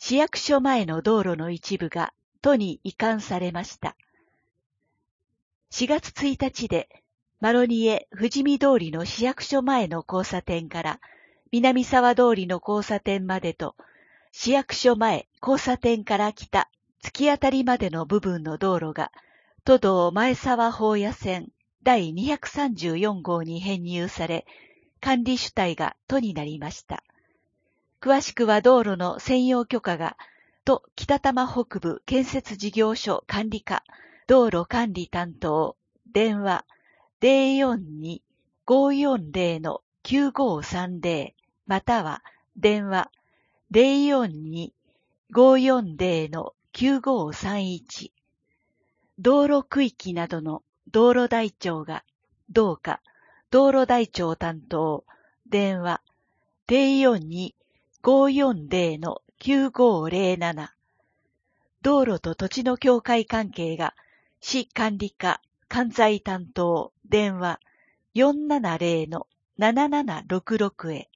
市役所前の道路の一部が都に移管されました。4月1日で、マロニエ富士見通りの市役所前の交差点から南沢通りの交差点までと、市役所前交差点から北突き当たりまでの部分の道路が、都道前沢宝野線第234号に編入され、管理主体が都になりました。詳しくは道路の専用許可が、都北多摩北部建設事業所管理課、道路管理担当、電話042-540-9530または電話042-540-9531道路区域などの道路台帳がどうか道路台帳担当電話042-540-9507道路と土地の境界関係が市管理課管財担当電話470-7766へ